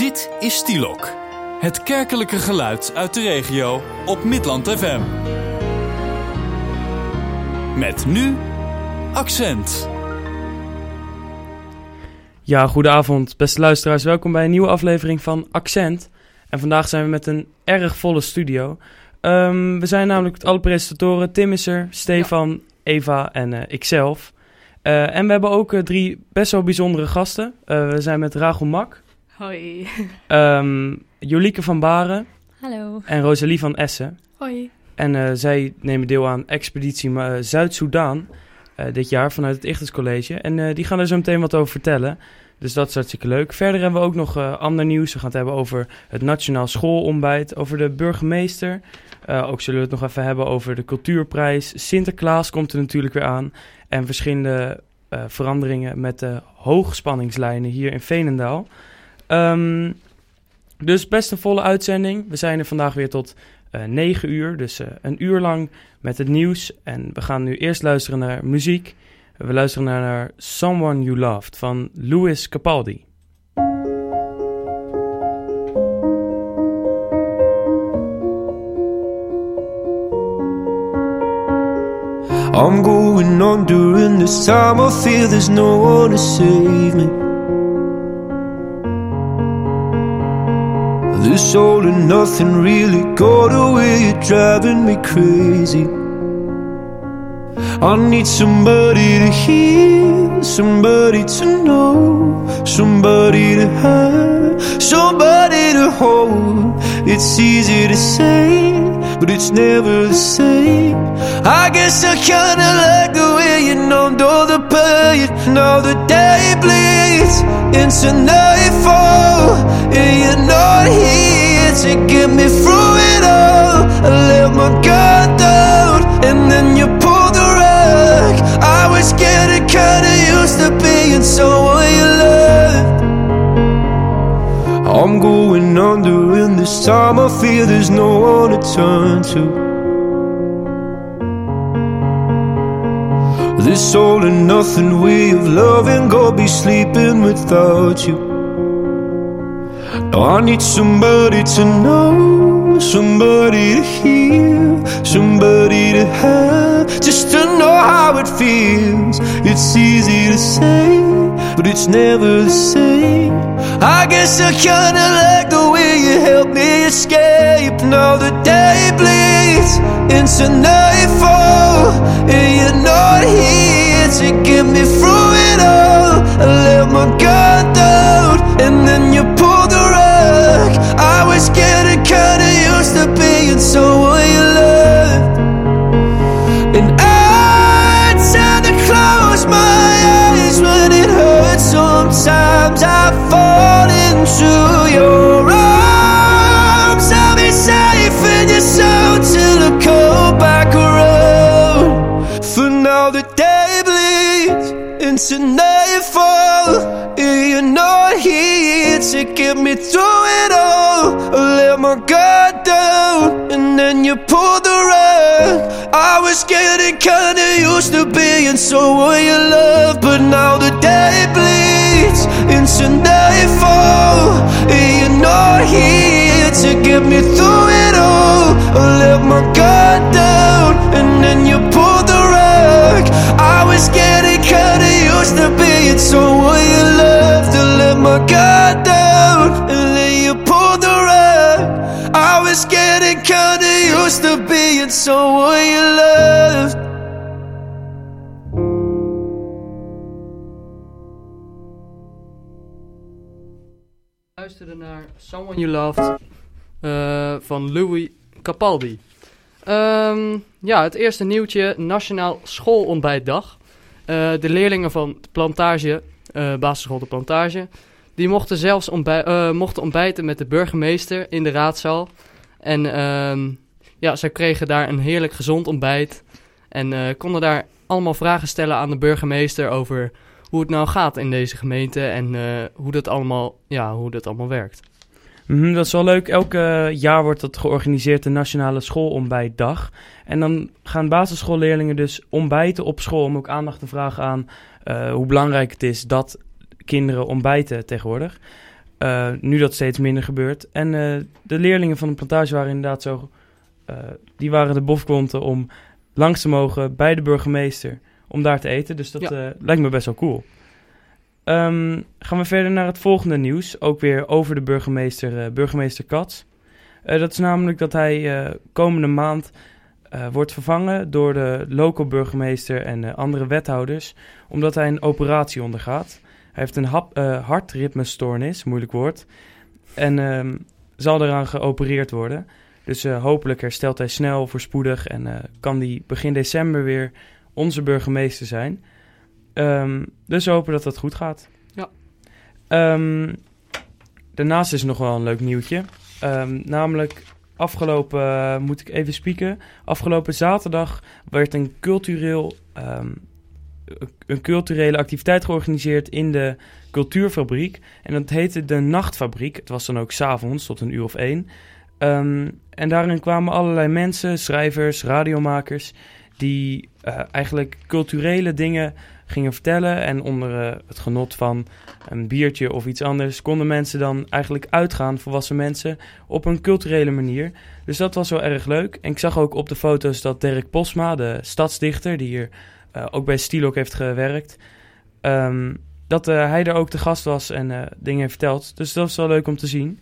Dit is Stielok, het kerkelijke geluid uit de regio op Midland FM. Met nu Accent. Ja, goedenavond beste luisteraars. Welkom bij een nieuwe aflevering van Accent. En vandaag zijn we met een erg volle studio. We zijn namelijk met alle presentatoren. Tim is er, Stefan, Eva en ikzelf. En we hebben ook 3 best wel bijzondere gasten. We zijn met Rachel Mak. Hoi. Jolieke van Baren. Hallo. En Rosalie van Essen. Hoi. En zij nemen deel aan Expeditie Zuid-Soedan dit jaar vanuit het Ichthus College. En die gaan er zo meteen wat over vertellen. Dus dat is hartstikke leuk. Verder hebben we ook nog ander nieuws. We gaan het hebben over het Nationaal Schoolontbijt, over de burgemeester. Ook zullen we het nog even hebben over de cultuurprijs. Sinterklaas komt er natuurlijk weer aan. En verschillende veranderingen met de hoogspanningslijnen hier in Veenendaal. Dus best een volle uitzending. We zijn er vandaag weer tot 9 uur. Dus een uur lang met het nieuws. En we gaan nu eerst luisteren naar muziek. We luisteren naar Someone You Loved van Lewis Capaldi. I'm going on during this time. I feel there's no one to save me. This all and nothing really got away. You're driving me crazy. I need somebody to hear, somebody to know, somebody to have, somebody to hold. It's easy to say, but it's never the same. I guess I kinda like the way you numbed all the pain. Now the day bleeds into nightfall, and you're not here to get me through it all. I let my guard down, and then you pulled the rug. I was getting kinda used to being someone you loved. I'm going under in this time. I feel there's no one to turn to. This all and nothing way of loving, go be sleeping without you. Now I need somebody to know, somebody to hear, somebody to have, just to know how it feels. It's easy to say, but it's never the same. I guess I kinda like the way you help me escape. Now the day bleeds into nightfall, and you're not here to get me through it all. I let my guard down, and then you pulled the rug. I was getting kinda used to being someone you loved. And I tend to close my eyes when it hurts. Sometimes I fall into your arms. I'll be safe in your soul till I come back around. For now the day bleeds into nightfall, and you're not here to get me through it all. I let my guard down, and then you pulled the rug. I was getting kinda used to being someone you love, but now the day bleeds into nightfall, and you're not here to get me through it all. I let my guard down, and then you pulled the rug. I was getting kinda used to being someone you loved. I let my guard down, and then you pulled the rug. I was getting kinda used to being someone you loved. Luisterde naar Someone You Loved van Louis Capaldi. Ja, het eerste nieuwtje, Nationaal Schoolontbijtdag. De leerlingen van de Plantage, basisschool de Plantage, die mochten zelfs ontbijten met de burgemeester in de raadzaal. En ja, zij kregen daar een heerlijk gezond ontbijt. En konden daar allemaal vragen stellen aan de burgemeester over hoe het nou gaat in deze gemeente en hoe dat allemaal werkt. Dat is wel leuk. Elk jaar wordt dat georganiseerd, de Nationale Schoolontbijtdag. En dan gaan basisschoolleerlingen dus ontbijten op school om ook aandacht te vragen aan hoe belangrijk het is dat kinderen ontbijten tegenwoordig. Nu dat steeds minder gebeurt. En de leerlingen van de plantage waren inderdaad zo... die waren de bofklonten om langs te mogen bij de burgemeester om daar te eten. Dus dat lijkt me best wel cool. Gaan we verder naar het volgende nieuws. Ook weer over de burgemeester Cats. Dat is namelijk dat hij komende maand wordt vervangen door de local burgemeester en andere wethouders, omdat hij een operatie ondergaat. Hij heeft een hartritmestoornis, moeilijk woord, en zal eraan geopereerd worden. Dus hopelijk herstelt hij snel, voorspoedig en kan hij begin december weer onze burgemeester zijn. Dus we hopen dat dat goed gaat. Ja. Daarnaast is er nog wel een leuk nieuwtje. Namelijk moet ik even spieken. Afgelopen zaterdag werd een culturele activiteit georganiseerd in de Cultuurfabriek. En dat heette de Nachtfabriek. Het was dan ook 's avonds tot 1:00 of 1:00. En daarin kwamen allerlei mensen, schrijvers, radiomakers, die eigenlijk culturele dingen gingen vertellen. En onder het genot van een biertje of iets anders konden mensen dan eigenlijk uitgaan, volwassen mensen, op een culturele manier. Dus dat was wel erg leuk. En ik zag ook op de foto's dat Dirk Posma, de stadsdichter, die hier ook bij Stilok heeft gewerkt, dat hij er ook te gast was en dingen heeft verteld. Dus dat was wel leuk om te zien.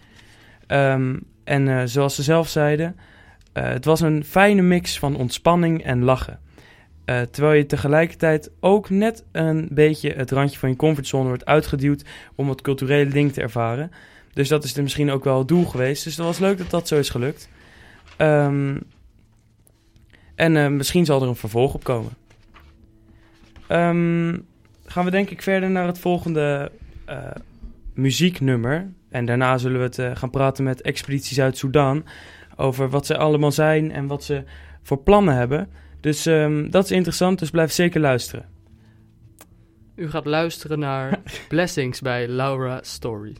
En zoals ze zelf zeiden, het was een fijne mix van ontspanning en lachen. Terwijl je tegelijkertijd ook net een beetje het randje van je comfortzone wordt uitgeduwd om het culturele ding te ervaren. Dus dat is er misschien ook wel het doel geweest. Dus dat was leuk dat dat zo is gelukt. En misschien zal er een vervolg op komen. Gaan we denk ik verder naar het volgende muzieknummer. En daarna zullen we het gaan praten met Expeditie Zuid-Soedan over wat ze allemaal zijn en wat ze voor plannen hebben. Dus dat is interessant, dus blijf zeker luisteren. U gaat luisteren naar Blessings bij Laura Story.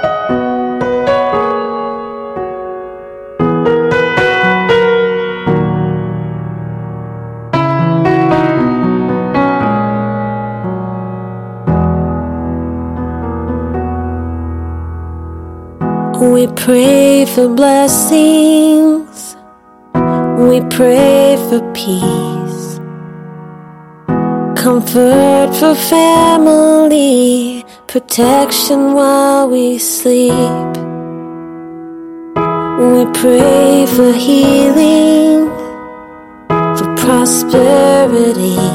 We pray for blessings, we pray for peace, comfort for family, protection while we sleep. We pray for healing, for prosperity.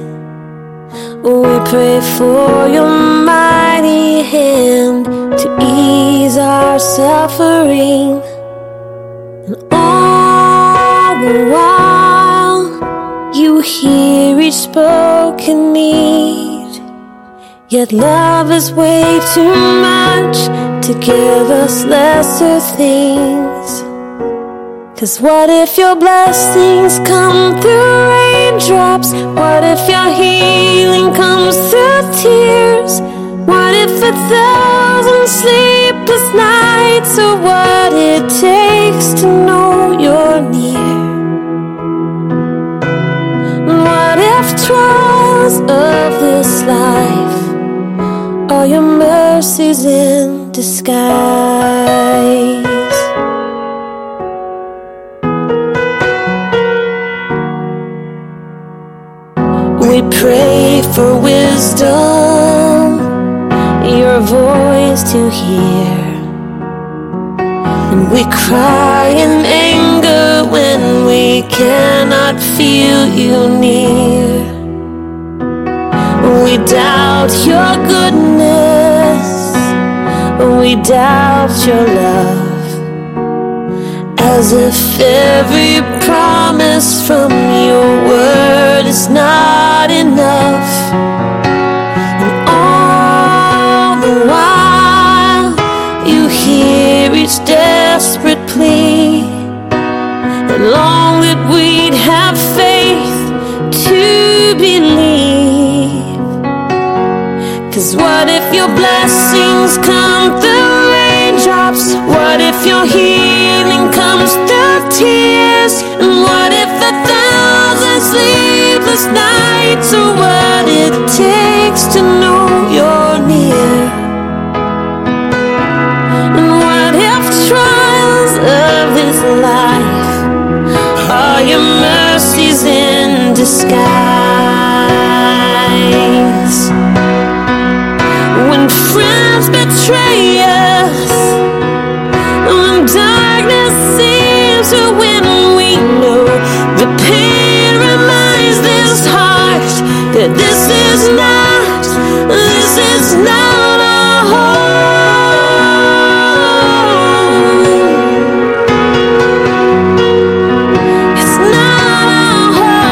We pray for your mighty hand to ease our suffering. And all the while you hear each spoken need. Yet love is way too much to give us lesser things. 'Cause what if your blessings come through raindrops? What if your healing comes through tears? What if 1,000 sleepless nights are what it takes to know you're near? What if trials of this life are your mercies in disguise? We pray for wisdom, your voice to hear. And we cry in anger when we cannot feel you near. We doubt your goodness, we doubt your love. As if every promise from your word is not enough. And all the while you hear each desperate plea, and long that we'd have faith to believe. 'Cause what if your blessings come through raindrops? What if your healing comes through tears? And what if 1,000 sleepless nights are what it takes to know you're near? disguise. When friends betray us, when darkness seems to win, we know the pain reminds this heart that this is not our home. It's not our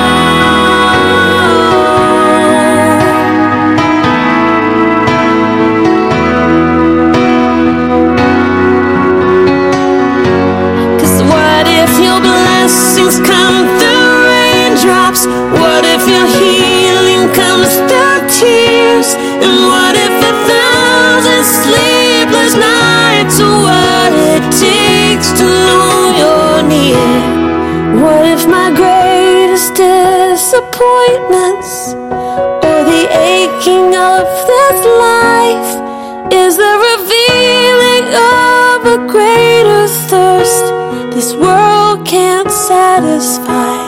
home. 'Cause what if your blessings come through raindrops? What if your healing comes through tears? And what if 1,000 sleepless nights are what it takes to know you're near? What if my greatest disappointments, or the aching of this life, is the revealing of a greater thirst this world can't satisfy?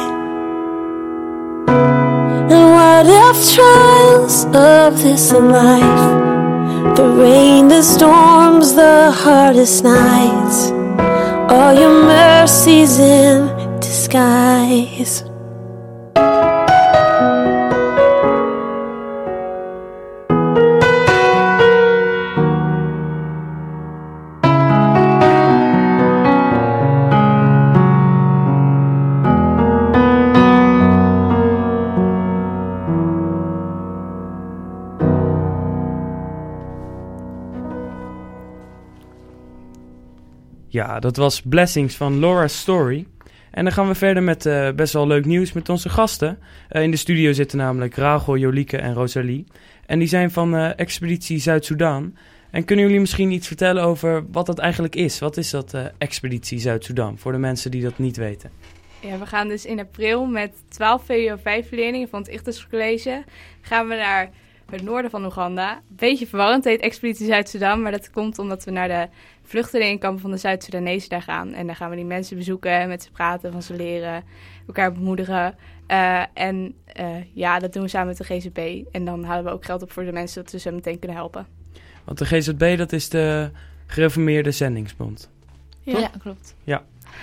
And what if trials of this life, the rain, the storms, the hardest nights, all your mercies in disguise? Ja, dat was Blessings van Laura's Story. En dan gaan we verder met best wel leuk nieuws met onze gasten. In de studio zitten namelijk Rachel, Jolieke en Rosalie. En die zijn van Expeditie Zuid-Soedan. En kunnen jullie misschien iets vertellen over wat dat eigenlijk is? Wat is dat Expeditie Zuid-Soedan, voor de mensen die dat niet weten? Ja, we gaan dus in april met 12 VO5-leerlingen van het Ichthus College gaan we naar het noorden van Oeganda. Beetje verwarrend, het heet Expeditie Zuid-Soedan, maar dat komt omdat we naar de vluchtelingenkampen van de Zuid-Soedanezen daar gaan. En daar gaan we die mensen bezoeken, met ze praten, van ze leren, elkaar bemoedigen. Ja, dat doen we samen met de GZB. En dan halen we ook geld op voor de mensen, dat we ze meteen kunnen helpen. Want de GZB, dat is de Gereformeerde Zendingsbond. Ja, klopt. Ja.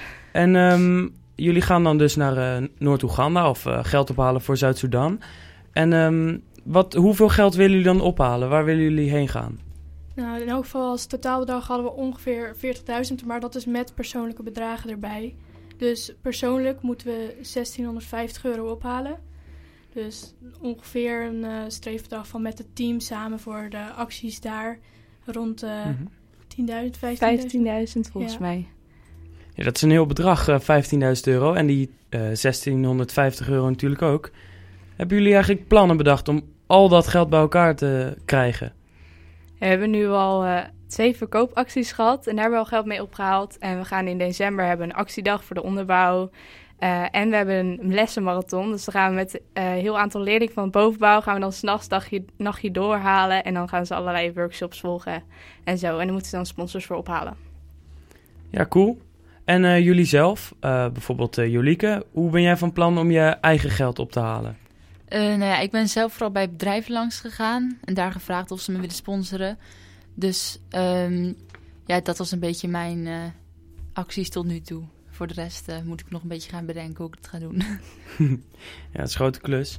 En jullie gaan dan dus naar Noord-Oeganda of geld ophalen voor Zuid-Soedan. En hoeveel geld willen jullie dan ophalen? Waar willen jullie heen gaan? Nou, in elk geval als totaalbedrag hadden we ongeveer 40.000, maar dat is met persoonlijke bedragen erbij. Dus persoonlijk moeten we €1.650 ophalen. Dus ongeveer een streefbedrag van met het team samen voor de acties daar rond 10.000, 15.000 volgens mij. Ja, dat is een heel bedrag, €15.000. En die €1.650 natuurlijk ook. Hebben jullie eigenlijk plannen bedacht om al dat geld bij elkaar te krijgen? We hebben nu al 2 verkoopacties gehad en daar hebben we al geld mee opgehaald. En we gaan in december hebben een actiedag voor de onderbouw. En we hebben een lessenmarathon. Dus dan gaan we met een heel aantal leerlingen van het bovenbouw gaan we dan 's nachts nachtje doorhalen. En dan gaan ze allerlei workshops volgen en zo. En daar moeten ze dan sponsors voor ophalen. Ja, cool. En jullie zelf, bijvoorbeeld Jolieke, hoe ben jij van plan om je eigen geld op te halen? Ik ben zelf vooral bij bedrijven langs gegaan en daar gevraagd of ze me willen sponsoren. Dus dat was een beetje mijn acties tot nu toe. Voor de rest moet ik nog een beetje gaan bedenken hoe ik het ga doen. Ja, het is een grote klus.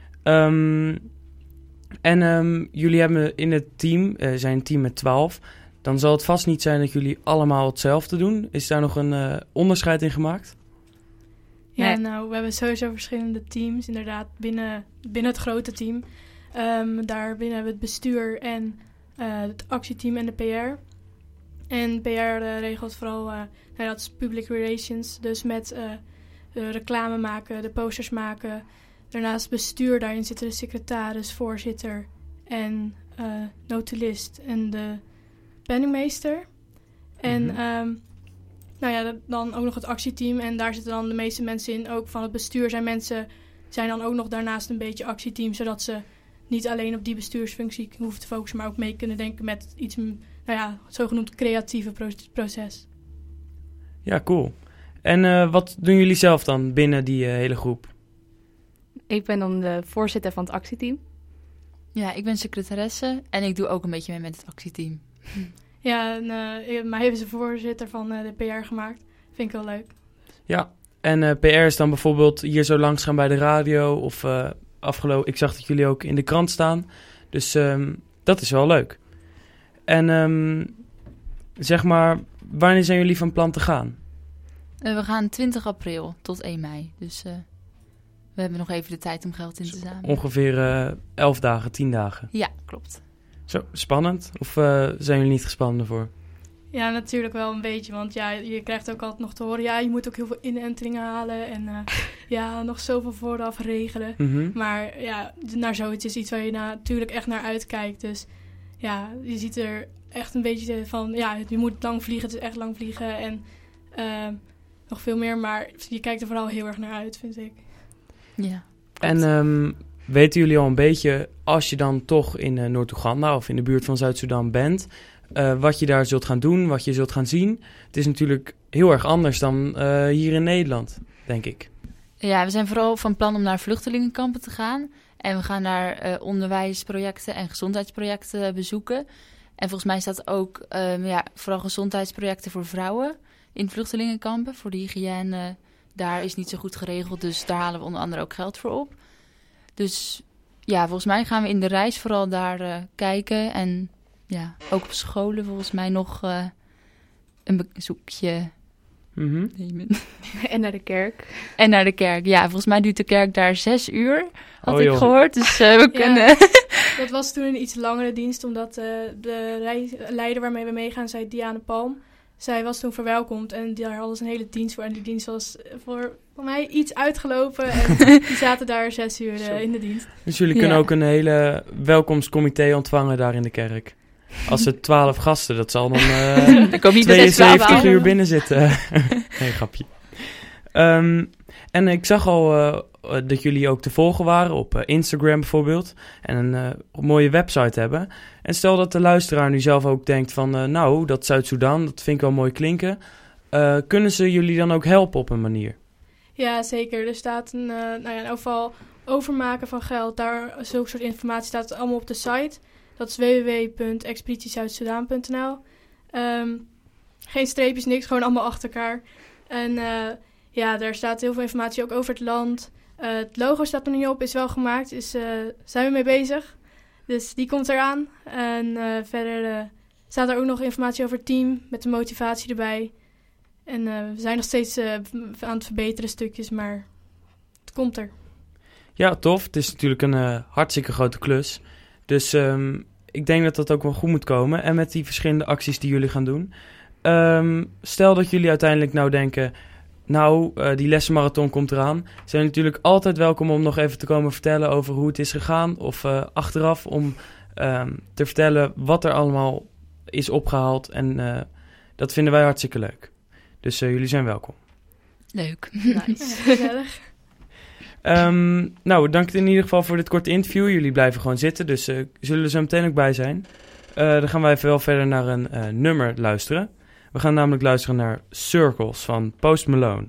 Jullie hebben in het team, zijn een team met 12. Dan zal het vast niet zijn dat jullie allemaal hetzelfde doen. Is daar nog een onderscheid in gemaakt? Ja, Nee. nou, we hebben sowieso verschillende teams, inderdaad, binnen het grote team. Daarbinnen hebben we het bestuur en het actieteam en de PR. En PR regelt vooral, dat is public relations, dus met de reclame maken, de posters maken. Daarnaast bestuur, daarin zitten de secretaris, voorzitter en notulist en de penningmeester. En dan ook nog het actieteam. En daar zitten dan de meeste mensen in. Ook van het bestuur zijn dan ook nog daarnaast een beetje actieteam. Zodat ze niet alleen op die bestuursfunctie hoeven te focussen, maar ook mee kunnen denken met iets, zogenoemd creatieve proces. Ja, cool. En wat doen jullie zelf dan binnen die hele groep? Ik ben dan de voorzitter van het actieteam. Ja, ik ben secretaresse en ik doe ook een beetje mee met het actieteam. Ja, en mij hebben ze voorzitter van de PR gemaakt. Vind ik wel leuk. Ja, en PR is dan bijvoorbeeld hier zo langs gaan bij de radio of ik zag dat jullie ook in de krant staan. Dus dat is wel leuk. En zeg maar, wanneer zijn jullie van plan te gaan? We gaan 20 april tot 1 mei. Dus we hebben nog even de tijd om geld in te zamelen. Ongeveer 11 dagen, 10 dagen. Ja, klopt. Zo, spannend? Of zijn jullie niet gespannen ervoor? Ja, natuurlijk wel een beetje. Want ja, je krijgt ook altijd nog te horen... ja, je moet ook heel veel inenteringen halen... en nog zoveel vooraf regelen. Mm-hmm. Maar ja, naar zoiets is iets waar je natuurlijk echt naar uitkijkt. Dus ja, je ziet er echt een beetje van... ja, je moet lang vliegen, het is echt lang vliegen... en nog veel meer, maar je kijkt er vooral heel erg naar uit, vind ik. Ja. En weten jullie al een beetje, als je dan toch in Noord-Oeganda of in de buurt van Zuid-Soedan bent, wat je daar zult gaan doen, wat je zult gaan zien? Het is natuurlijk heel erg anders dan hier in Nederland, denk ik. Ja, we zijn vooral van plan om naar vluchtelingenkampen te gaan. En we gaan daar onderwijsprojecten en gezondheidsprojecten bezoeken. En volgens mij staat ook vooral gezondheidsprojecten voor vrouwen in vluchtelingenkampen. Voor de hygiëne, daar is niet zo goed geregeld, dus daar halen we onder andere ook geld voor op. Dus ja, volgens mij gaan we in de reis vooral daar kijken. En ja, ook op scholen volgens mij nog een bezoekje nemen. En naar de kerk. En naar de kerk, ja. Volgens mij duurt de kerk daar 6 uur, had ik joh. gehoord. Dus we kunnen... Dat was toen een iets langere dienst, omdat de leider waarmee we meegaan, zei Diane Palm. Zij was toen verwelkomd en daar hadden ze een hele dienst voor. En die dienst was voor mij iets uitgelopen. En die zaten daar 6 uur in de dienst. Dus jullie kunnen ook een hele welkomstcomité ontvangen daar in de kerk. Als er 12 gasten, dat zal dan Ik hoop niet 72 uur binnen zitten. Nee, grapje. En ik zag al dat jullie ook te volgen waren op Instagram bijvoorbeeld. En een mooie website hebben. En stel dat de luisteraar nu zelf ook denkt van... dat Zuid-Soedan, dat vind ik wel mooi klinken. Kunnen ze jullie dan ook helpen op een manier? Ja, zeker. Er staat in ieder geval overmaken van geld. Daar, zulke soort informatie staat allemaal op de site. Dat is www.expeditiezuidsudaan.nl. Geen streepjes, niks. Gewoon allemaal achter elkaar. En daar staat heel veel informatie ook over het land. Het logo staat er nog niet op, is wel gemaakt. Dus zijn we mee bezig. Dus die komt eraan. En verder staat er ook nog informatie over het team. Met de motivatie erbij. En we zijn nog steeds aan het verbeteren stukjes. Maar het komt er. Ja, tof. Het is natuurlijk een hartstikke grote klus. Dus ik denk dat dat ook wel goed moet komen. En met die verschillende acties die jullie gaan doen. Stel dat jullie uiteindelijk nou denken... die lessenmarathon komt eraan. Zijn natuurlijk altijd welkom om nog even te komen vertellen over hoe het is gegaan. Of achteraf om te vertellen wat er allemaal is opgehaald. En dat vinden wij hartstikke leuk. Dus jullie zijn welkom. Leuk. Nice. Gezellig. Dank in ieder geval voor dit korte interview. Jullie blijven gewoon zitten, dus zullen er zo meteen ook bij zijn. Dan gaan wij even wel verder naar een nummer luisteren. We gaan namelijk luisteren naar Circles van Post Malone.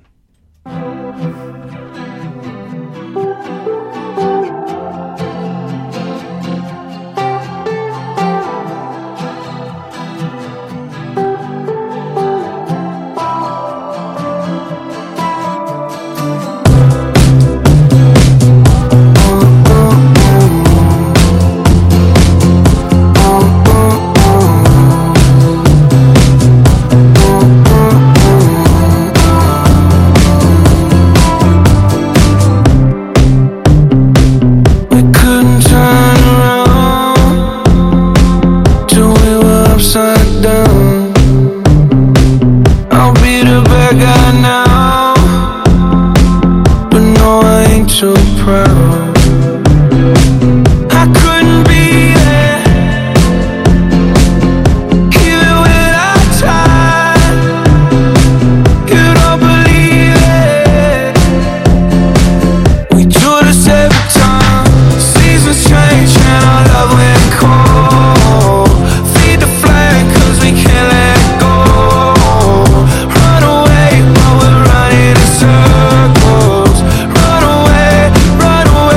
Run away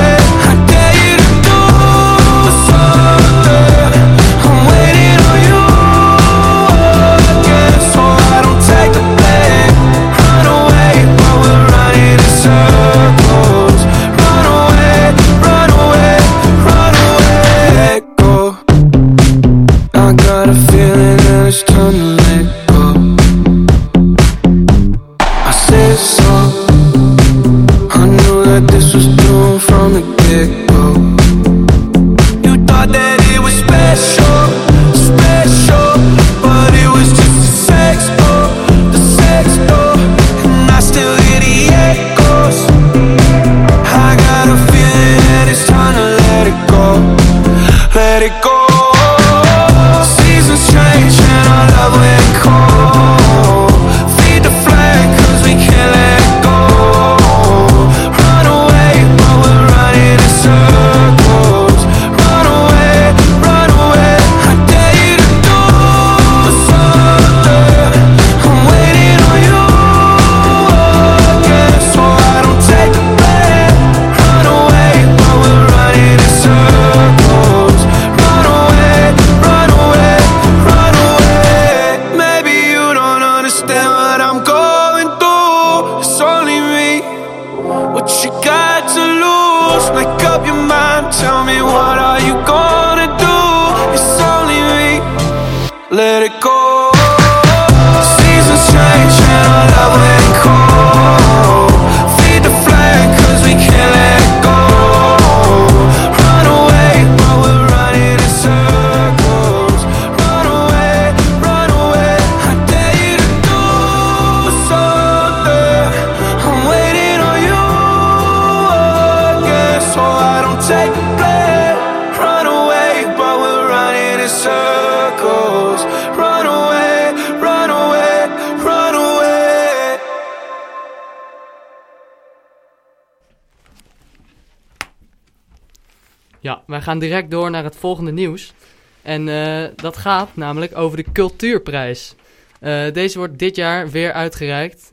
Ja, wij gaan direct door naar het volgende nieuws. En dat gaat namelijk over de Cultuurprijs. Deze wordt dit jaar weer uitgereikt.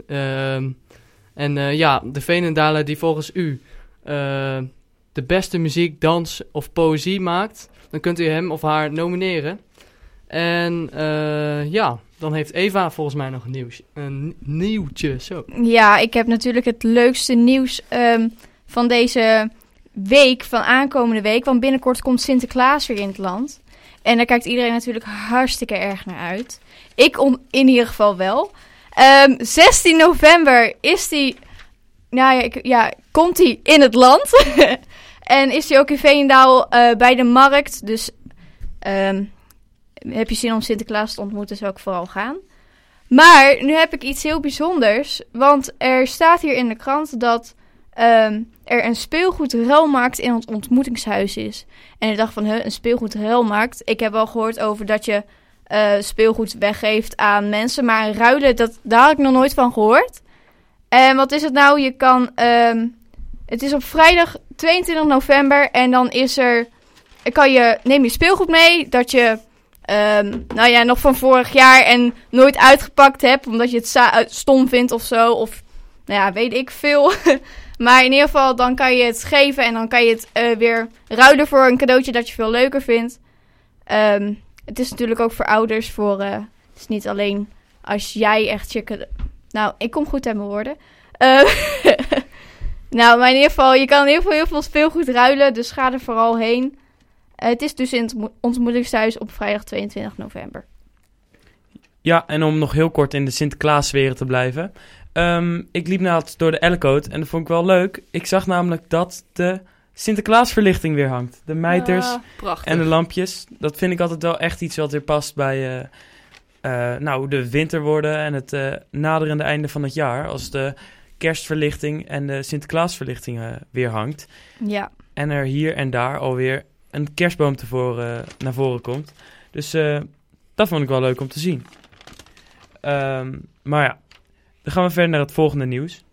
De Veenendaler die volgens u de beste muziek, dans of poëzie maakt, dan kunt u hem of haar nomineren. En dan heeft Eva volgens mij nog een nieuwtje. Zo. Ja, ik heb natuurlijk het leukste nieuws van deze week, van aankomende week. Want binnenkort komt Sinterklaas weer in het land. En daar kijkt iedereen natuurlijk hartstikke erg naar uit. Ik in ieder geval wel. 16 november is die... komt hij in het land. En is hij ook in Veenendaal bij de markt. Dus heb je zin om Sinterklaas te ontmoeten, zou ik vooral gaan. Maar nu heb ik iets heel bijzonders. Want er staat hier in de krant dat er een speelgoedruilmarkt in het ontmoetingshuis is. En ik dacht van, een speelgoedruilmarkt? Ik heb wel gehoord over dat je speelgoed weggeeft aan mensen. Maar ruilen, daar had ik nog nooit van gehoord. En wat is het nou? Je kan... het is op vrijdag 22 november. En dan is er... neem je speelgoed mee dat je... nog van vorig jaar en nooit uitgepakt hebt. Omdat je het stom vindt of zo. Of, weet ik veel. Maar in ieder geval, dan kan je het geven. En dan kan je het weer ruilen voor een cadeautje dat je veel leuker vindt. Het is natuurlijk ook voor ouders. Het is niet alleen als jij echt je cadeau... Nou, ik kom goed uit mijn woorden. Maar in ieder geval, je kan heel veel speelgoed ruilen. Dus ga er vooral heen. Het is dus in het ontmoetingshuis op vrijdag 22 november. Ja, en om nog heel kort in de Sinterklaas-sfeer te blijven. Ik liep net door de Ellekoot en dat vond ik wel leuk. Ik zag namelijk dat de Sinterklaasverlichting weer hangt. De mijters en de lampjes. Dat vind ik altijd wel echt iets wat weer past bij de winter worden en het naderende einde van het jaar. Als de kerstverlichting en de Sinterklaasverlichting weer hangt. Ja. En er hier en daar alweer een kerstboom naar voren komt. Dus dat vond ik wel leuk om te zien. Dan gaan we verder naar het volgende nieuws.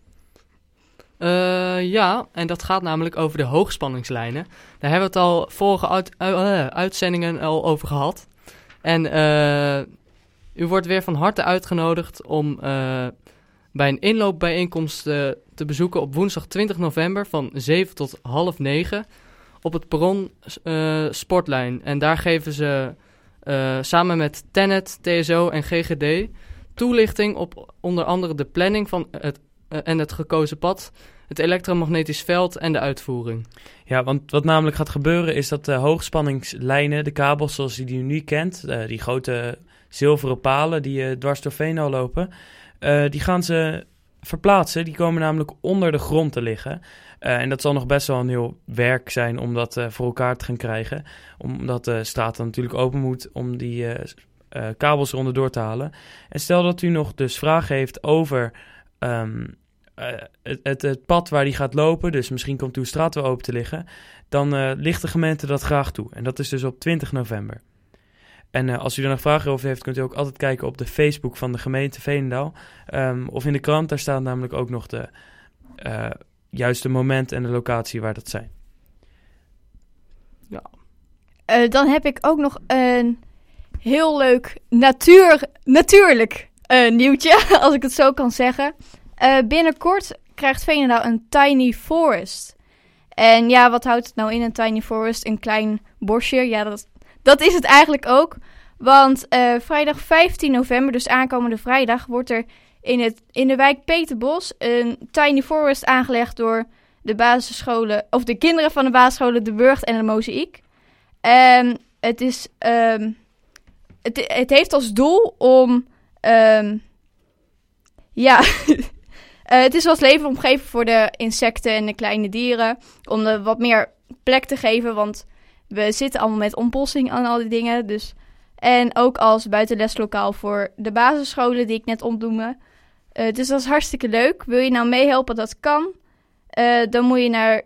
En dat gaat namelijk over de hoogspanningslijnen. Daar hebben we het al vorige uitzendingen al over gehad. En u wordt weer van harte uitgenodigd om bij een inloopbijeenkomst te bezoeken op woensdag 20 november van 7 tot half 9 op het perron Sportlijn. En daar geven ze samen met Tenet, TSO en GGD toelichting op onder andere de planning van het gekozen pad, het elektromagnetisch veld en de uitvoering. Ja, want wat namelijk gaat gebeuren is dat de hoogspanningslijnen, de kabels zoals je die nu kent, die grote zilveren palen die dwars door Veenendaal lopen, die gaan ze verplaatsen. Die komen namelijk onder de grond te liggen. En dat zal nog best wel een heel werk zijn om dat voor elkaar te gaan krijgen. Omdat de straat dan natuurlijk open moet om die kabels eronder door te halen. En stel dat u nog dus vragen heeft over het pad waar die gaat lopen, dus misschien komt uw straat weer open te liggen, dan ligt de gemeente dat graag toe. En dat is dus op 20 november. En als u er nog vragen over heeft, kunt u ook altijd kijken op de Facebook van de gemeente Veenendaal. Of in de krant, daar staat namelijk ook nog de juiste moment en de locatie waar dat zijn. Ja. Dan heb ik ook nog een heel leuk natuurlijk nieuwtje, als ik het zo kan zeggen. Binnenkort krijgt Veenendaal een tiny forest. En ja, wat houdt het nou in, een tiny forest? Een klein bosje. Ja, dat is het eigenlijk ook. Want vrijdag 15 november, dus aankomende vrijdag, wordt er in de wijk Peterbos een tiny forest aangelegd door de basisscholen, of de kinderen van de basisscholen De Burgt en de Mozaïek. Het heeft als doel om het is als levende omgeving voor de insecten en de kleine dieren. Om er wat meer plek te geven, want we zitten allemaal met ontbossing en al die dingen. Dus. En ook als buitenleslokaal voor de basisscholen die ik net opnoemde. Dus dat is hartstikke leuk. Wil je nou meehelpen? Dat kan. Dan moet je naar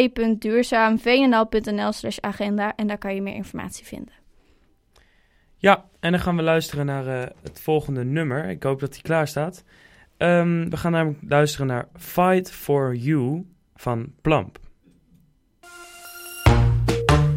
www.duurzaamveenendaal.nl/agenda en daar kan je meer informatie vinden. Ja, en dan gaan we luisteren naar het volgende nummer. Ik hoop dat die klaar staat. We gaan namelijk luisteren naar Fight for You van Plump.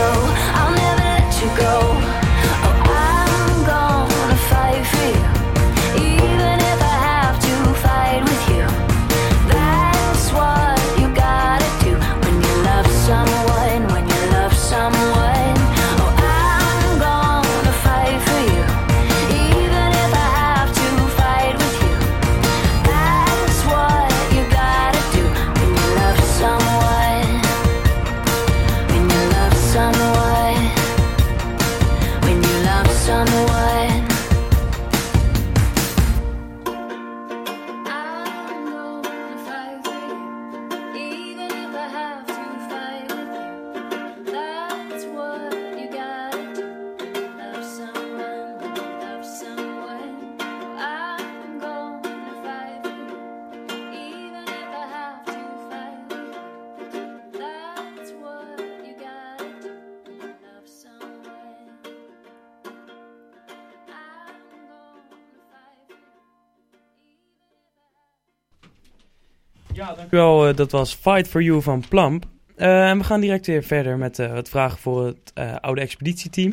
go. I'll never let you go. Oh, I'm gonna fight for you, even if I have to fight with you. That's what you gotta do when you love someone, when you love someone. Oh, I'm gonna fight for you, even if I have to fight with you. That's what you gotta do when you love someone, when you love someone, when you love someone. I'm gonna fight for you, even if I have to fight with you. That's what you gotta do. Love someone, love someone. I'm gonna fight for you, even if I have to fight with you. That's what you gotta do. Love someone. I'm gonna fight for you. Ja, dank u wel. Dat was Fight for You van Plump. En we gaan direct weer verder met wat vragen voor het oude expeditieteam.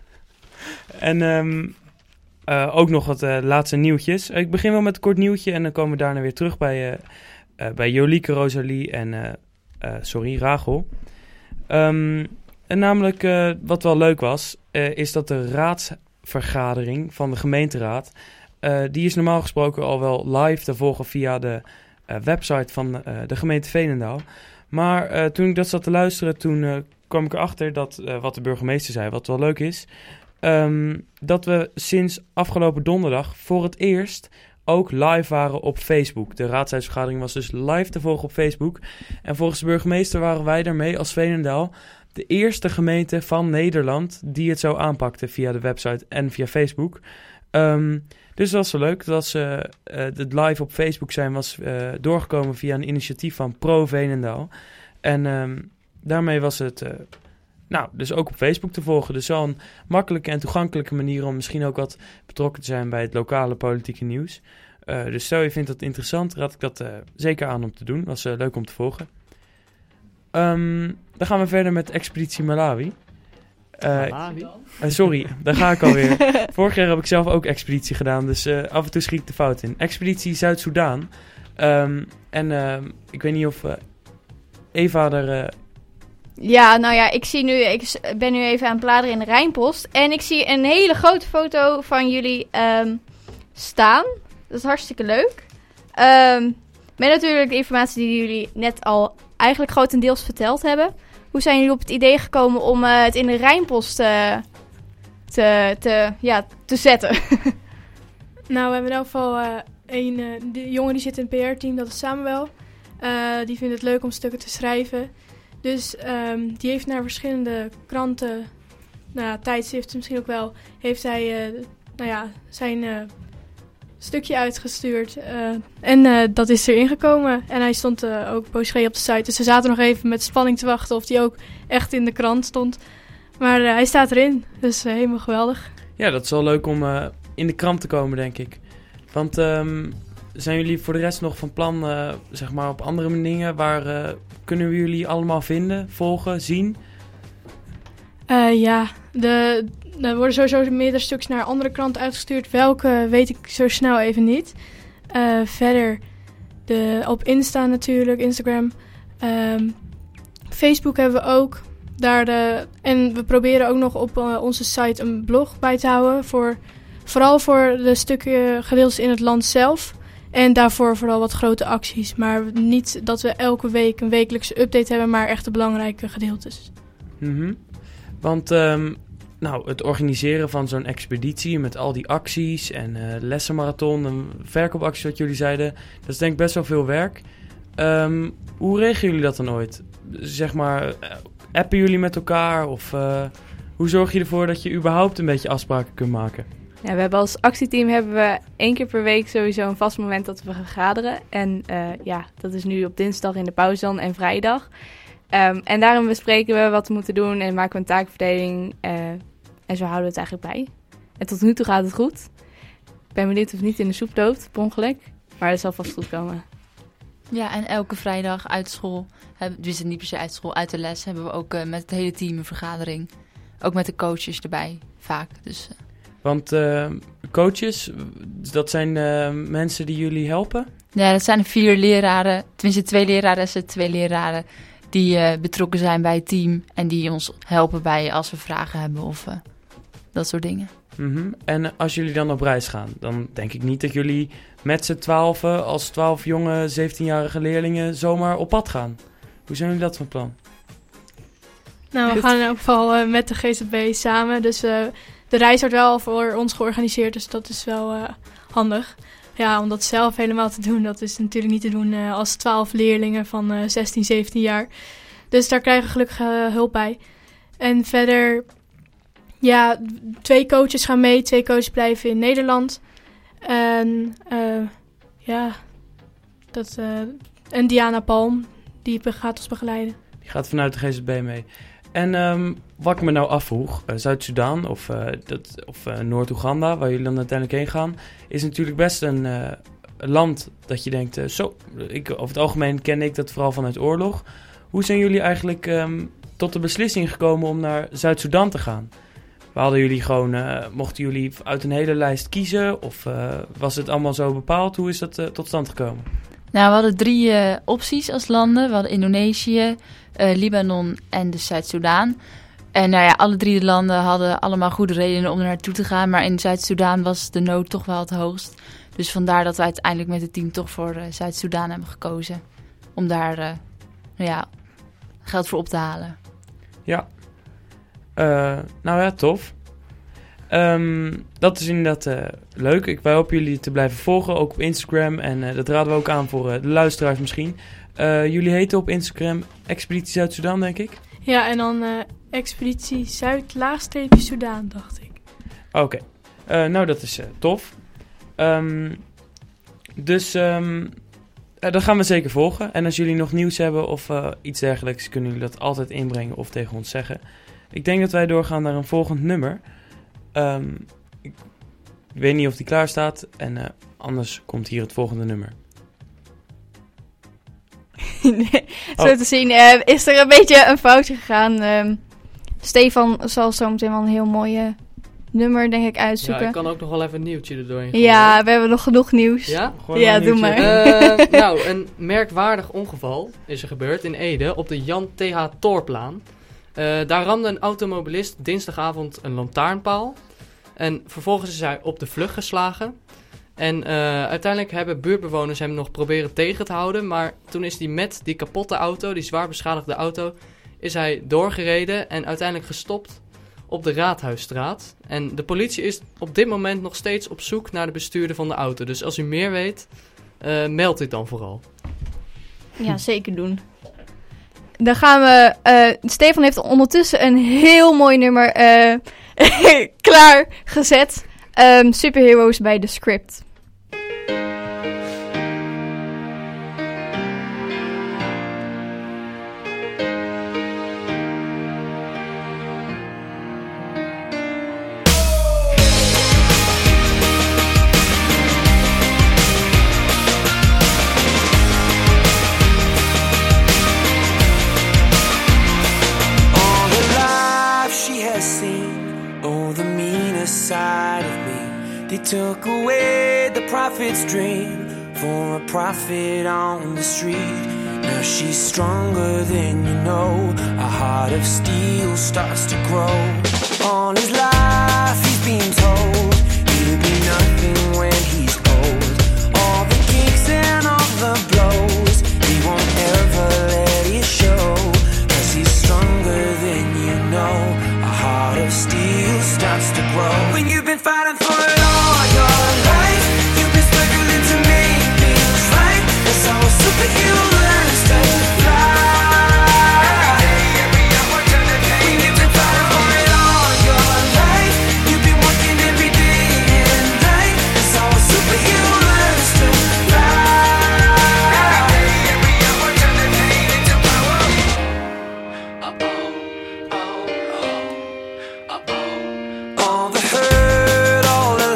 En ook nog wat laatste nieuwtjes. Ik begin wel met een kort nieuwtje en dan komen we daarna weer terug bij Jolieke, Rosalie en Rachel. En namelijk, wat wel leuk was, is dat de raadsvergadering van de gemeenteraad, die is normaal gesproken al wel live te volgen via de website van de gemeente Veenendaal. Maar toen ik dat zat te luisteren, toen kwam ik erachter dat, wat de burgemeester zei, wat wel leuk is, dat we sinds afgelopen donderdag voor het eerst ook live waren op Facebook. De raadshuisvergadering was dus live te volgen op Facebook. En volgens de burgemeester waren wij daarmee als Veenendaal de eerste gemeente van Nederland die het zo aanpakte via de website en via Facebook. Dus dat was wel leuk. Dat het live op Facebook zijn was doorgekomen via een initiatief van Pro Veenendaal. En daarmee was het dus ook op Facebook te volgen. Dus wel een makkelijke en toegankelijke manier om misschien ook wat betrokken te zijn bij het lokale politieke nieuws. Dus stel je vindt dat interessant, raad ik dat zeker aan om te doen. Was leuk om te volgen. Dan gaan we verder met Expeditie Malawi. Sorry, daar ga ik alweer. Vorig jaar heb ik zelf ook expeditie gedaan, dus af en toe schiet ik de fout in. Expeditie Zuid-Soedan. Ik weet niet of Eva er... Ja, nou ja, ik ben nu even aan het bladeren in de Rijnpost. En ik zie een hele grote foto van jullie staan. Dat is hartstikke leuk. Met natuurlijk de informatie die jullie net al eigenlijk grotendeels verteld hebben. Hoe zijn jullie op het idee gekomen om het in de Rijnpost te zetten? Nou, we hebben in elk geval de jongen die zit in het PR-team, dat is Samuel. Die vindt het leuk om stukken te schrijven. Dus die heeft naar verschillende kranten, tijdschriften misschien ook wel, heeft hij zijn stukje uitgestuurd. Dat is erin gekomen. En hij stond ook poosje op de site. Dus we zaten nog even met spanning te wachten of die ook echt in de krant stond. Maar hij staat erin. Dus helemaal geweldig. Ja, dat is wel leuk om in de krant te komen, denk ik. Want zijn jullie voor de rest nog van plan, op andere dingen? Waar kunnen we jullie allemaal vinden, volgen, zien? Er worden sowieso meerdere stukjes naar andere kranten uitgestuurd. Welke weet ik zo snel even niet. Verder op Insta natuurlijk, Instagram. Facebook hebben we ook. En we proberen ook nog op onze site een blog bij te houden. Vooral voor de stukken gedeeltes in het land zelf. En daarvoor vooral wat grote acties. Maar niet dat we elke week een wekelijkse update hebben, maar echt de belangrijke gedeeltes. Mm-hmm. Want het organiseren van zo'n expeditie met al die acties en lessenmarathon en verkoopacties wat jullie zeiden, dat is denk ik best wel veel werk. Hoe regelen jullie dat dan ooit? Appen jullie met elkaar of hoe zorg je ervoor dat je überhaupt een beetje afspraken kunt maken? Ja, we hebben als actieteam 1 keer per week sowieso een vast moment dat we vergaderen. En dat is nu op dinsdag in de pauze dan en vrijdag. En daarin bespreken we wat we moeten doen en maken we een taakverdeling. En zo houden we het eigenlijk bij. En tot nu toe gaat het goed. Ik ben benieuwd of het niet in de soep loopt, per ongeluk. Maar dat zal vast goed komen. Ja, en elke vrijdag uit school, dus niet per se uit school, uit de les, hebben we ook met het hele team een vergadering. Ook met de coaches erbij, vaak. Dus, Want coaches, dat zijn mensen die jullie helpen? Ja, dat zijn 4 leraren, tenminste 2 leraressen, 2 leraren die betrokken zijn bij het team en die ons helpen bij als we vragen hebben of dat soort dingen. Mm-hmm. En als jullie dan op reis gaan, dan denk ik niet dat jullie met z'n 12 als 12 jonge 17-jarige leerlingen zomaar op pad gaan. Hoe zijn jullie dat van plan? Nou, we gaan in elk geval met de GZB samen. Dus de reis wordt wel voor ons georganiseerd, dus dat is wel handig. Ja, om dat zelf helemaal te doen, dat is natuurlijk niet te doen als 12 leerlingen van 16, 17 jaar. Dus daar krijgen we gelukkig hulp bij. En verder, ja, 2 coaches gaan mee, 2 coaches blijven in Nederland. En en Diana Palm, die gaat ons begeleiden. Die gaat vanuit de GZB mee. En wat ik me nou afvroeg, Zuid-Soedan of Noord-Oeganda, waar jullie dan uiteindelijk heen gaan, is natuurlijk best een land dat je denkt, over het algemeen ken ik dat vooral vanuit oorlog. Hoe zijn jullie eigenlijk tot de beslissing gekomen om naar Zuid-Soedan te gaan? Hadden jullie mochten jullie uit een hele lijst kiezen of was het allemaal zo bepaald? Hoe is dat tot stand gekomen? Nou, we hadden 3 opties als landen. We hadden Indonesië, Libanon en dus Zuid-Soedan. En nou ja, alle 3 de landen hadden allemaal goede redenen om er naartoe te gaan. Maar in Zuid-Soedan was de nood toch wel het hoogst. Dus vandaar dat we uiteindelijk met het team toch voor Zuid-Soedan hebben gekozen. Om daar geld voor op te halen. Ja. Nou ja, tof. Dat is inderdaad leuk. Wij hopen jullie te blijven volgen, ook op Instagram. En dat raden we ook aan voor de luisteraars misschien. Jullie heten op Instagram Expeditie Zuid-Soedan, denk ik? Ja, en dan Expeditie Zuid-Soedan, dacht ik. Oké. Nou, dat is tof. Dat gaan we zeker volgen. En als jullie nog nieuws hebben of iets dergelijks, kunnen jullie dat altijd inbrengen of tegen ons zeggen. Ik denk dat wij doorgaan naar een volgend nummer. Ik weet niet of die klaar staat. En anders komt hier het volgende nummer. Nee, zo te zien is er een beetje een foutje gegaan. Stefan zal zo meteen wel een heel mooi nummer, denk ik, uitzoeken. Ja, ik kan ook nog wel even een nieuwtje erdoorheen gooien. Ja, we hebben nog genoeg nieuws. Ja? Ja, doe maar. Nou, een merkwaardig ongeval is er gebeurd in Ede op de Jan Th. Toorplaan. Daar ramde een automobilist dinsdagavond een lantaarnpaal. En vervolgens is hij op de vlucht geslagen. En uiteindelijk hebben buurtbewoners hem nog proberen tegen te houden. Maar toen is hij met die kapotte auto, die zwaar beschadigde auto, is hij doorgereden en uiteindelijk gestopt op de Raadhuisstraat. En de politie is op dit moment nog steeds op zoek naar de bestuurder van de auto. Dus als u meer weet, meld dit dan vooral. Ja, zeker doen. Dan gaan we... Stefan heeft ondertussen een heel mooi nummer klaargezet. Superheroes bij The Script. They took away the prophet's dream for a prophet on the street. Now she's stronger than you know. A heart of steel starts to grow. All his life he's been told he'll be nothing when he's old. All the kicks and all the blows, he won't ever let it show. 'Cause he's stronger than you know. A heart of steel starts to grow. When you've been fighting for it all your life, you've been struggling to make things right. That's how a superhero learns to fly. When you've been fighting for it all your life, you've been working every day and night. That's how a superhero learns to fly. All the hurt, all the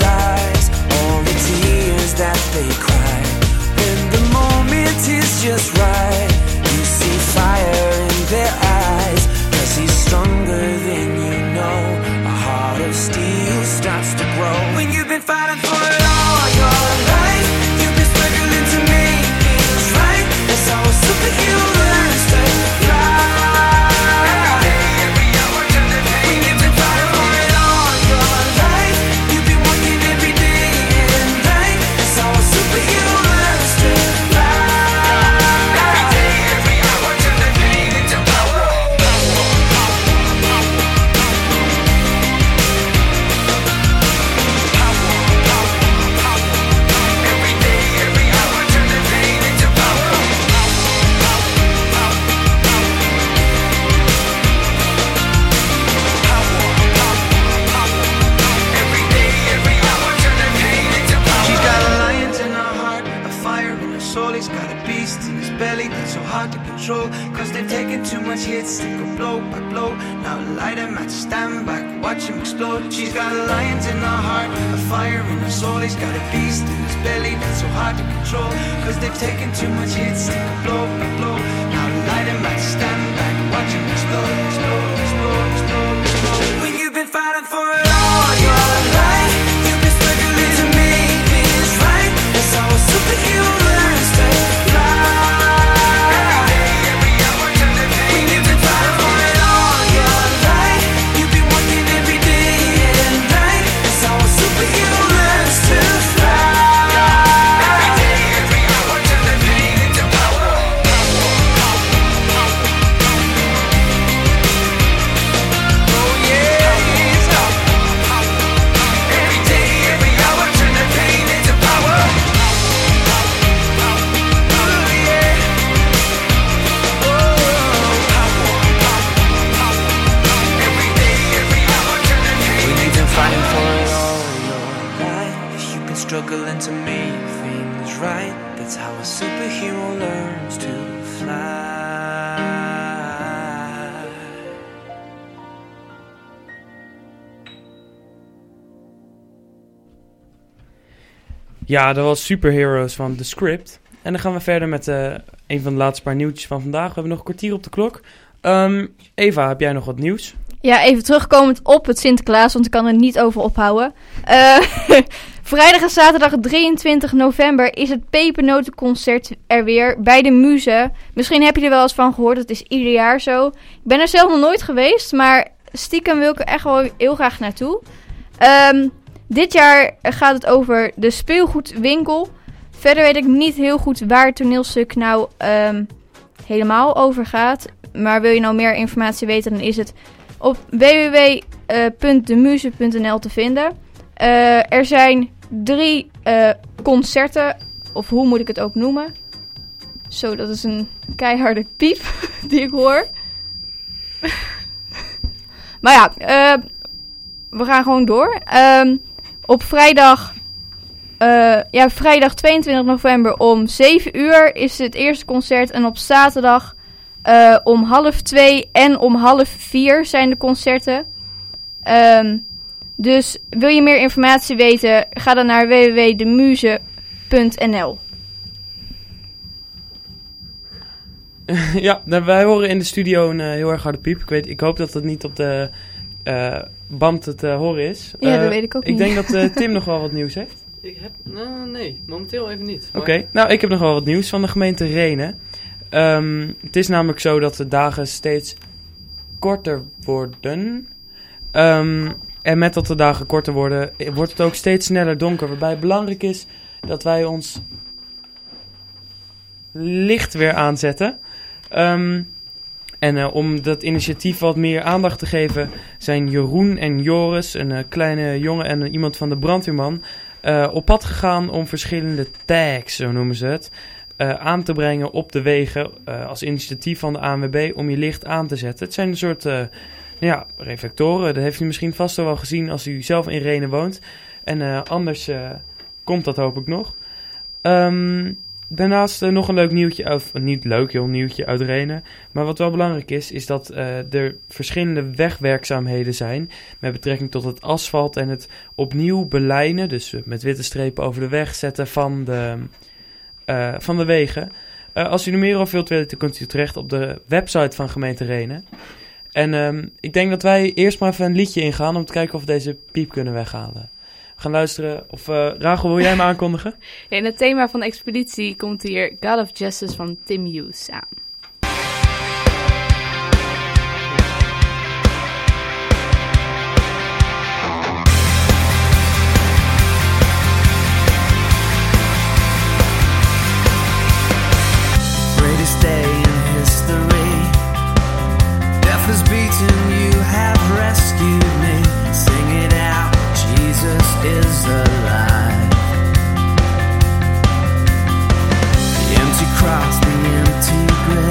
hard to control. Cause they've taken too much hits, they go blow by blow. Now light a match, stand back, watch him explode. She's got lions in her heart, a fire in her soul. He's got a beast in his belly that's so hard to control. Cause they've taken too much hits, they go blow by blow. Now light a match, stand back, watch him explode, explode, explode, explode, explode. When you've been fighting for it all your life, you've been struggling to make things right. That's how a superhero learns to fly. When you've been fighting for it all your life, you've been working every day and night. That's how a superhero learns to fly. Every day, every hour, turn the pain into power. Oh yeah. Every day, every hour, turn the pain into power. Oh yeah. Every day, every hour, turn the pain. When you've been fighting for it all your life, you've been struggling to make things right. That's how a superhero learns to fly. Ja, dat was Superheroes van The Script. En dan gaan we verder met een van de laatste paar nieuwtjes van vandaag. We hebben nog een kwartier op de klok. Eva, heb jij nog wat nieuws? Ja, even terugkomend op het Sinterklaas, want ik kan er niet over ophouden. Vrijdag en zaterdag 23 november is het pepernotenconcert er weer bij de Muze. Misschien heb je er wel eens van gehoord, het is ieder jaar zo. Ik ben er zelf nog nooit geweest, maar stiekem wil ik er echt wel heel graag naartoe. Dit jaar gaat het over de speelgoedwinkel. Verder weet ik niet heel goed waar het toneelstuk nou helemaal over gaat. Maar wil je nou meer informatie weten, dan is het op www.demuze.nl te vinden. Er zijn 3 concerten, of hoe moet ik het ook noemen? Zo, dat is een keiharde piep die ik hoor. Maar ja, we gaan gewoon door. Op vrijdag 22 november om 7 uur is het eerste concert. En op zaterdag om 1:30 en om 3:30 zijn de concerten. Dus wil je meer informatie weten, ga dan naar www.demuze.nl. Ja, wij horen in de studio een heel erg harde piep. Ik hoop dat het niet op de band te horen is. Ja, dat weet ik ook niet. Ik denk dat Tim nog wel wat nieuws heeft. Ik heb... nee, momenteel even niet. Oké, nou ik heb nog wel wat nieuws van de gemeente Rhenen. Het is namelijk zo dat de dagen steeds korter worden. En met dat de dagen korter worden, wordt het ook steeds sneller donker. Waarbij het belangrijk is dat wij ons licht weer aanzetten. Om dat initiatief wat meer aandacht te geven, zijn Jeroen en Joris, een kleine jongen en iemand van de brandweerman, op pad gegaan om verschillende tags, zo noemen ze het, aan te brengen op de wegen als initiatief van de ANWB om je licht aan te zetten. Het zijn een soort reflectoren. Dat heeft u misschien vast wel gezien als u zelf in Rhenen woont. En anders komt dat hoop ik nog. Daarnaast nog een leuk nieuwtje, of niet leuk, heel nieuwtje uit Rhenen. Maar wat wel belangrijk is dat er verschillende wegwerkzaamheden zijn met betrekking tot het asfalt en het opnieuw belijnen, dus met witte strepen over de weg zetten van de wegen. Als u er meer over wilt weten, kunt u terecht op de website van gemeente Rhenen. En ik denk dat wij eerst maar even een liedje ingaan om te kijken of we deze piep kunnen weghalen. We gaan luisteren. Of Rachel, wil jij me aankondigen? In het thema van de expeditie komt hier God of Justice van Tim Hughes aan. Greatest day in history. Death has beaten, you have rescued me. Sing it out, Jesus is alive. The empty cross, the empty grave.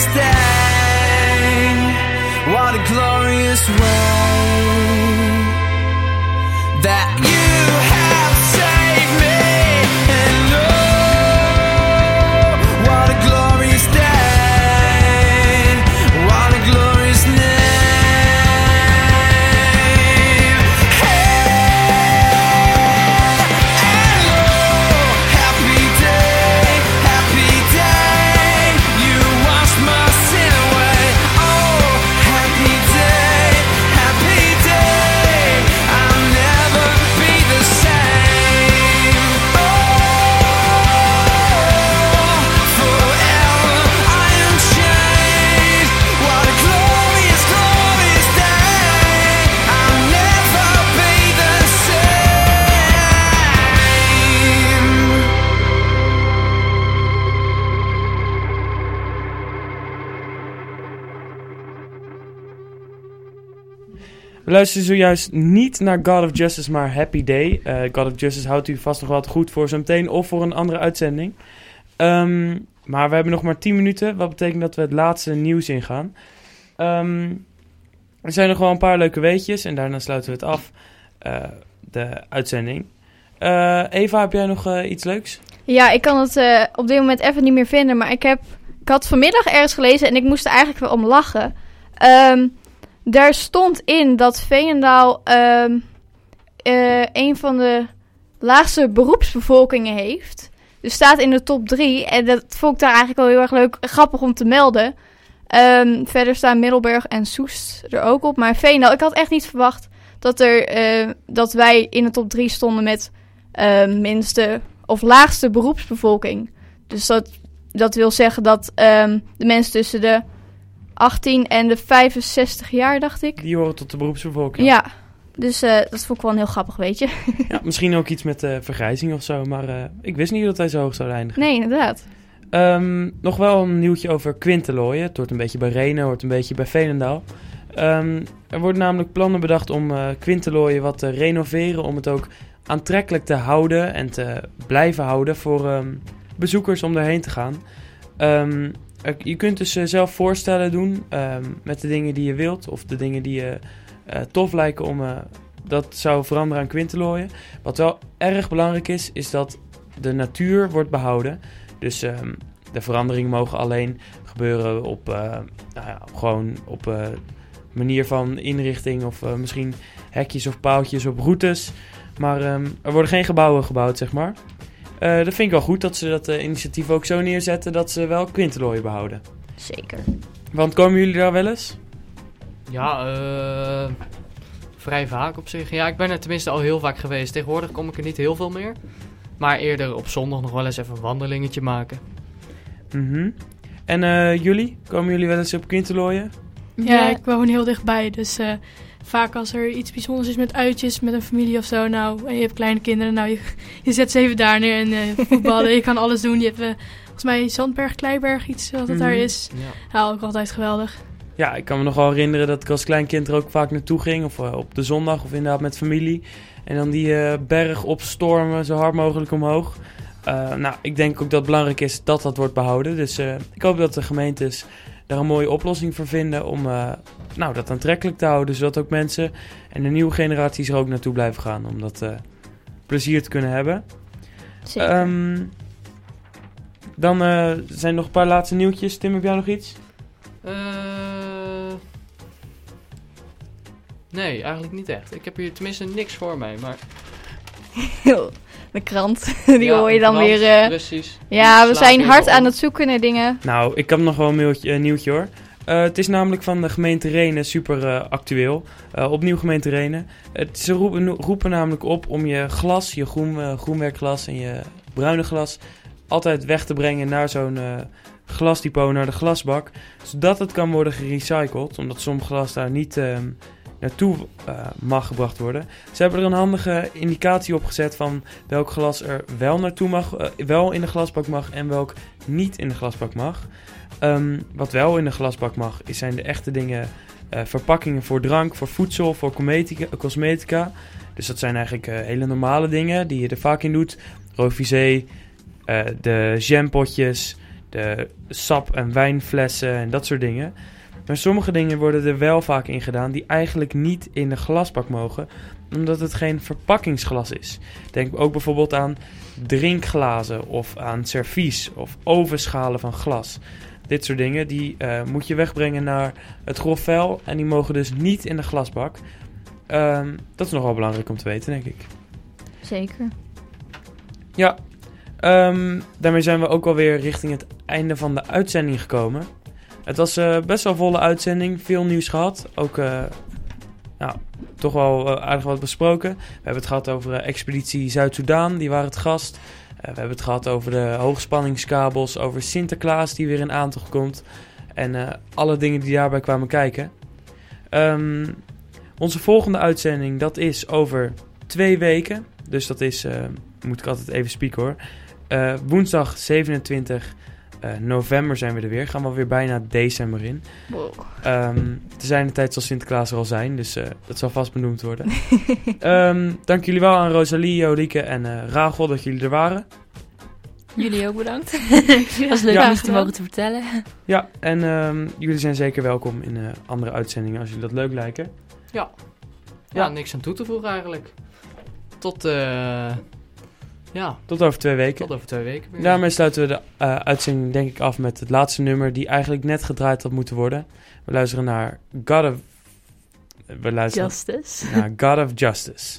glorious day. What a glorious way that you have saved me. And oh, what a glorious day. What a glorious name. Hey, and oh, happy day, happy day. You washed my sin away. Oh, happy day, happy day. I'll never be the same. Oh, forever I am changed. What a glorious, glorious day. I'll never be the same. We luisteren zojuist niet naar God of Justice, maar Happy Day. God of Justice houdt u vast nog wat goed voor zo meteen of voor een andere uitzending. Maar we hebben nog maar 10 minuten, wat betekent dat we het laatste nieuws ingaan. Er zijn nog wel een paar leuke weetjes en daarna sluiten we het af, de uitzending. Eva, heb jij nog iets leuks? Ja, ik kan het op dit moment even niet meer vinden. Maar ik had vanmiddag ergens gelezen en ik moest er eigenlijk wel om lachen. Daar stond in dat Veenendaal een van de laagste beroepsbevolkingen heeft. Dus staat in de top 3. En dat vond ik daar eigenlijk wel heel erg leuk, grappig om te melden. Verder staan Middelburg en Soest er ook op. Maar Veenendaal, ik had echt niet verwacht dat wij in de top 3 stonden met minste of laagste beroepsbevolking. Dus dat wil zeggen dat de mensen tussen de 18 en de 65 jaar, dacht ik. Die horen tot de beroepsbevolking. Ja, dus dat vond ik wel een heel grappig, weet je. Ja, misschien ook iets met vergrijzing of zo, maar ik wist niet dat wij zo hoog zouden eindigen. Nee, inderdaad. Nog wel een nieuwtje over Kwintelooien. Het hoort een beetje bij Rhenen, hoort een beetje bij Veenendaal. Er worden namelijk plannen bedacht om Kwintelooien wat te renoveren, om het ook aantrekkelijk te houden en te blijven houden voor bezoekers om daarheen te gaan. Je kunt dus zelf voorstellen doen met de dingen die je wilt of de dingen die je tof lijken om dat zou veranderen aan Kwintelooien. Wat wel erg belangrijk is dat de natuur wordt behouden. Dus de veranderingen mogen alleen gebeuren op gewoon op manier van inrichting of misschien hekjes of paaltjes op routes. Maar er worden geen gebouwen gebouwd, zeg maar. Dat vind ik wel goed dat ze dat initiatief ook zo neerzetten dat ze wel Kwintelooien behouden. Zeker. Want komen jullie daar wel eens? Ja, vrij vaak op zich. Ja, ik ben er tenminste al heel vaak geweest. Tegenwoordig kom ik er niet heel veel meer. Maar eerder op zondag nog wel eens even een wandelingetje maken. Mm-hmm. En jullie? Komen jullie wel eens op Kwintelooien? Ja, ik woon heel dichtbij. Dus vaak als er iets bijzonders is met uitjes, met een familie of zo. Nou, en je hebt kleine kinderen. Nou, je zet ze even daar neer en voetballen. Je kan alles doen. Je hebt volgens mij Zandberg, Kleiberg, iets wat het daar is. Ja, ook altijd geweldig. Ja, ik kan me nog wel herinneren dat ik als klein kind er ook vaak naartoe ging. Of op de zondag of inderdaad met familie. En dan die berg opstormen, zo hard mogelijk omhoog. Nou, ik denk ook dat het belangrijk is dat dat wordt behouden. Dus ik hoop dat de gemeentes daar een mooie oplossing voor vinden om dat aantrekkelijk te houden. Zodat ook mensen en de nieuwe generaties er ook naartoe blijven gaan. Om dat plezier te kunnen hebben. Zeker. Dan zijn er nog een paar laatste nieuwtjes. Tim, heb jij nog iets? Nee, eigenlijk niet echt. Ik heb hier tenminste niks voor mij, maar... De krant, die hoor je dan krant, weer... Precies. Ja, we zijn hard aan het zoeken naar dingen. Nou, ik heb nog wel een nieuwtje hoor. Het is namelijk van de gemeente Rhenen super actueel. Opnieuw gemeente Rhenen. Ze roepen namelijk op om je glas, je groenwerkglas en je bruine glas altijd weg te brengen naar zo'n glasdepot, naar de glasbak. Zodat het kan worden gerecycled, omdat sommige glas daar niet naartoe mag gebracht worden. Ze hebben er een handige indicatie op gezet van welk glas er wel naartoe mag, wel in de glasbak mag en welk niet in de glasbak mag. Wat wel in de glasbak mag, zijn de echte dingen, verpakkingen voor drank, voor voedsel, voor cosmetica. Dus dat zijn eigenlijk hele normale dingen die je er vaak in doet. Rovisé, de jampotjes, de sap- en wijnflessen en dat soort dingen. Maar sommige dingen worden er wel vaak in gedaan die eigenlijk niet in de glasbak mogen, omdat het geen verpakkingsglas is. Denk ook bijvoorbeeld aan drinkglazen of aan servies of ovenschalen van glas. Dit soort dingen die moet je wegbrengen naar het grof vuil en die mogen dus niet in de glasbak. Dat is nogal belangrijk om te weten, denk ik. Zeker. Ja, daarmee zijn we ook alweer richting het einde van de uitzending gekomen. Het was best wel een volle uitzending, veel nieuws gehad. Ook toch wel aardig wat besproken. We hebben het gehad over Expeditie Zuid-Soedan, die waren het gast. We hebben het gehad over de hoogspanningskabels, over Sinterklaas die weer in aantocht komt. En alle dingen die daarbij kwamen kijken. Onze volgende uitzending, dat is over 2 weken. Dus dat is, moet ik altijd even spieken hoor. Woensdag 27 november zijn we er weer. Gaan we alweer bijna december in. Wow. Te zijn de tijd zal Sinterklaas er al zijn, dus dat zal vast benoemd worden. Dank jullie wel aan Rosalie, Jolieke en Rachel dat jullie er waren. Jullie ook bedankt. Het was leuk om iets te mogen te vertellen. Ja, en jullie zijn zeker welkom in andere uitzendingen als jullie dat leuk lijken. Ja, niks aan toe te voegen eigenlijk. Tot over 2 weken. Tot over 2 weken weer. Daarmee sluiten we de uitzending denk ik af met het laatste nummer die eigenlijk net gedraaid had moeten worden. We luisteren naar Justice. Naar God of Justice.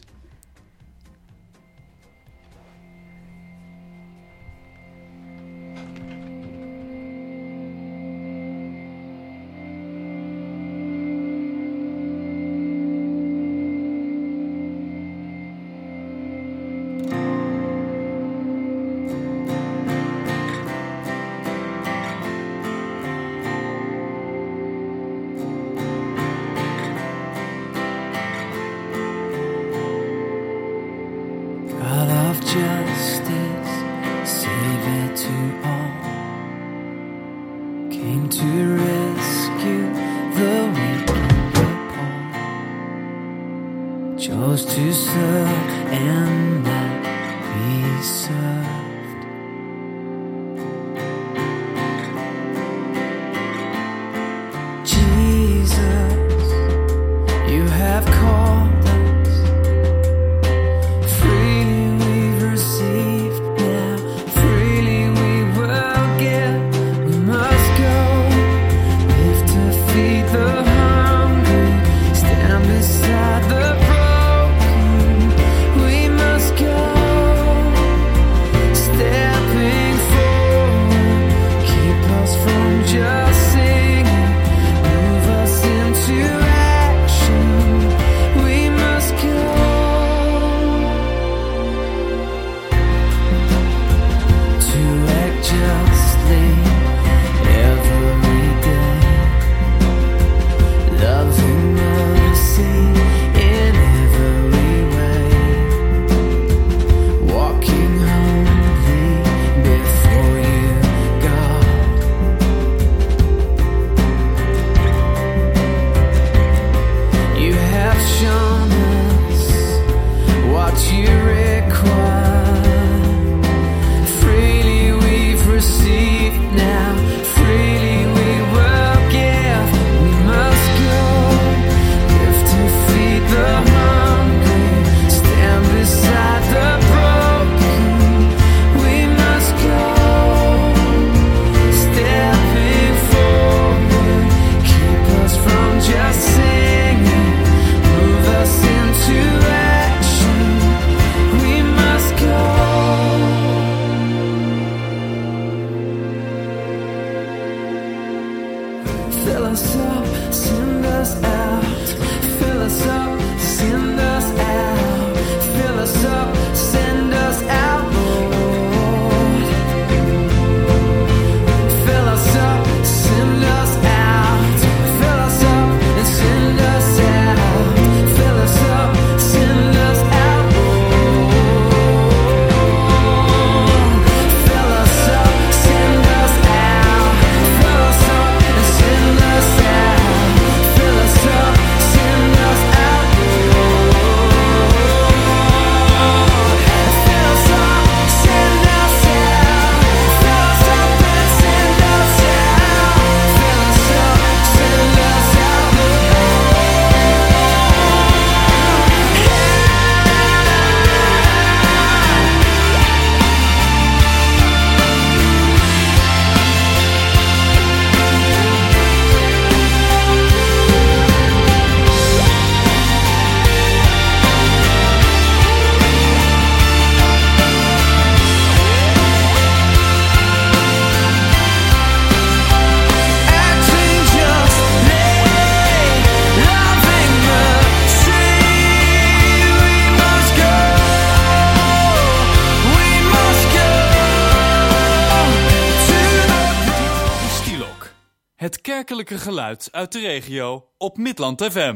Het kerkelijke geluid uit de regio op Midland FM.